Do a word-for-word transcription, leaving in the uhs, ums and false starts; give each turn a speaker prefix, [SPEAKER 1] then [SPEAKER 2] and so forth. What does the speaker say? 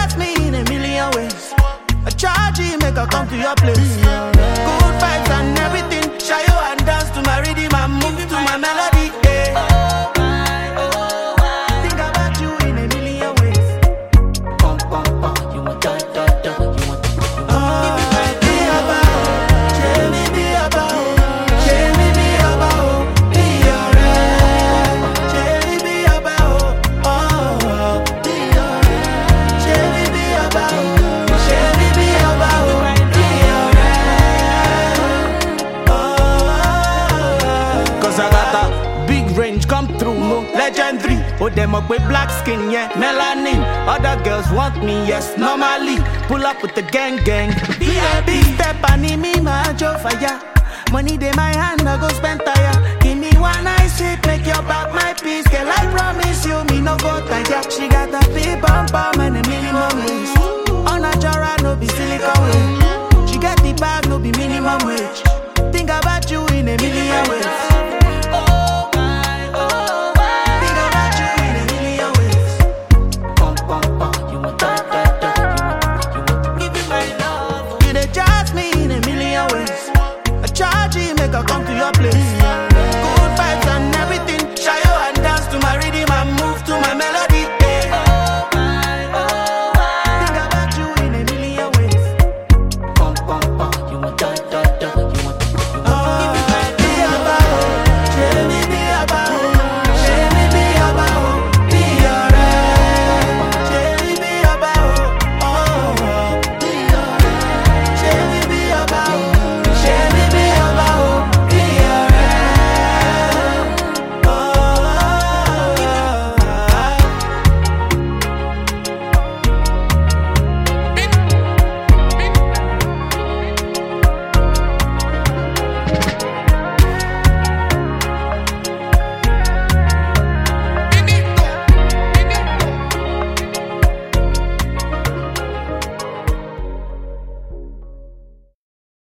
[SPEAKER 1] got me in a million ways. I charge you, make her come to your place. Good vibes and everything. Show you and dance to my rhythm and move to my melody. Yeah. Think about you in a million ways.
[SPEAKER 2] Pum pum pum, you want da da da, you want.
[SPEAKER 1] Oh, be about, Jamie, be about, Jamie, be about, be alright. Jamie, be about, oh, be alright. Jamie, be about, Jamie, be about, be alright. Oh, cause I got a big range come through, no legendary. Oh, them up with black skin, yeah, melanin. Other girls want me, yes, normally. Pull up with the gang gang. B I B step and me my joe fire. Money de my hand, I go spend tire. Give me one nice hit, make your back my peace. Girl, I promise you, me no go tire. She got a big bum bum and a million